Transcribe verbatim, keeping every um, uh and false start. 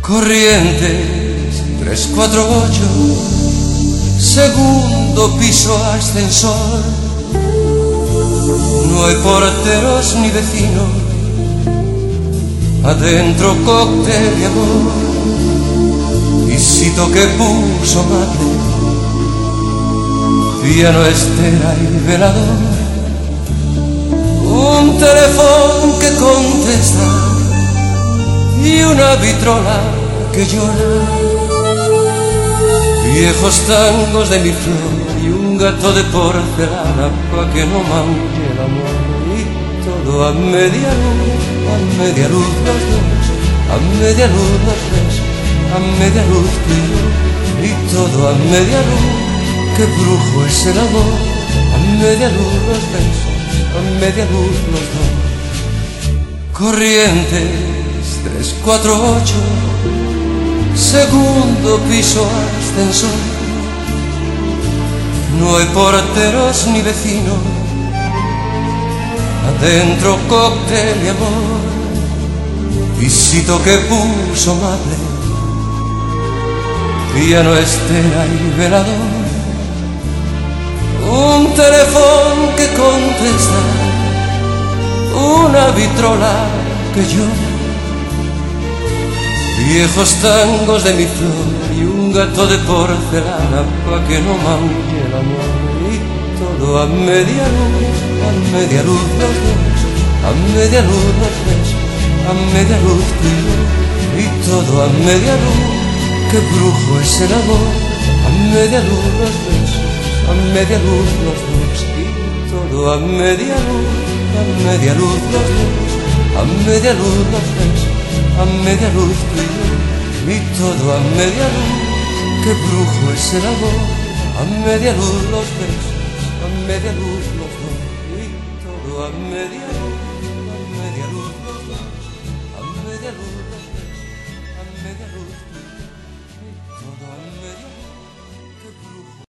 Corrientes tres cuatro ocho, segundo piso ascensor. No hay porteros ni vecinos, adentro cóctel y amor. Visito que puso madre, piano, estera y velador. Un teléfono que contesta y una vitrola que llora. Viejos tangos de mi flor y un gato de porcelana pa' que no manche el amor. Y todo a media luz, a media luz los dos, a media luz los tres, a media luz tú y yo. Y todo a media luz, qué brujo es el amor. A media luz los besos, a media luz los dos. Corrientes tres cuatro ocho, segundo piso ascensor. No hay porteros ni vecinos, adentro cóctel y amor. Visito que puso madre, piano, estera y velador. Un teléfono que contesta, una vitrola que llora. Viejos tangos de mi flor y un gato de porcelana pa' que no manche el amor. Y todo a media luz, a media luz los dos, a media luz los tres, a media luz tú y yo. Y todo a media luz, qué brujo es el amor. A media luz los besos, a media luz los dos. Y todo a media luz, a media luz los dos, a media luz los besos, a media luz tú y yo. Y todo a media luz, qué brujo es el amor. A media luz los besos, a media luz los dos. Y todo a media luz, a media luz los dos, a media luz los besos, a media luz tú y yo. Y todo a media luz, qué brujo.